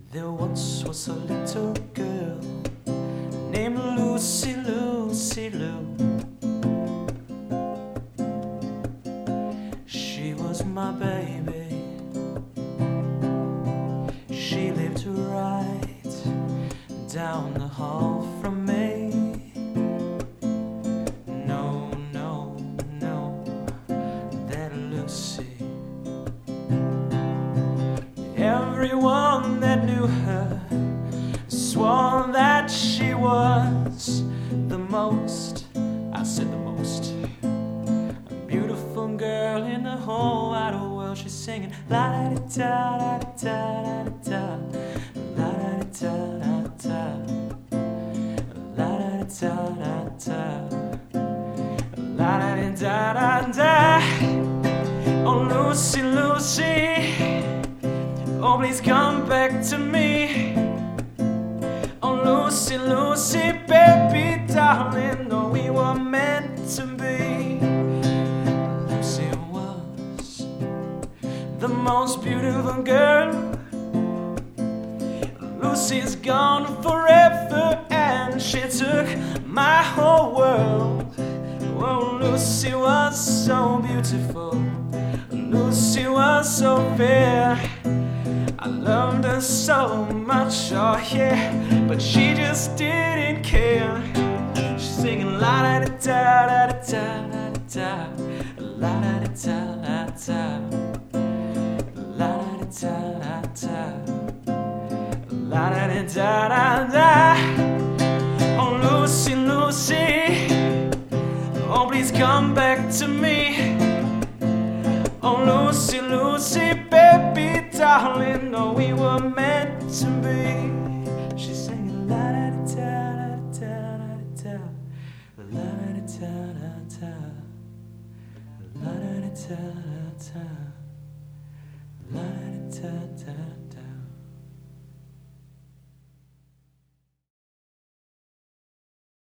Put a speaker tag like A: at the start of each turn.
A: There once was a little girl named Lucy, Lucy Lou. She was my baby. She lived right down the hall from me. No, no, no, that Lucy. Everyone that knew her swore that she was the most, I said the most, beautiful girl in the whole wide world. She's singing la da da da da da da, la da da da da, la da da da da, la da da da da. Oh Lucy, Lucy, oh please come back to me. Oh Lucy, Lucy, baby darling, oh we were meant to be. Lucy was the most beautiful girl. Lucy's gone forever and she took my whole world. Oh Lucy was so beautiful, Lucy was so fair. I loved her so much, oh yeah, but she just didn't care. She's singing la da da da da da da, la da da da da, la da da da, la da da da da. Oh Lucy, Lucy, oh please come back to me. Oh Lucy, Lucy, baby darling, oh we were meant to be. She's singing la da da da da da, la da da da, la da da da, la da da da.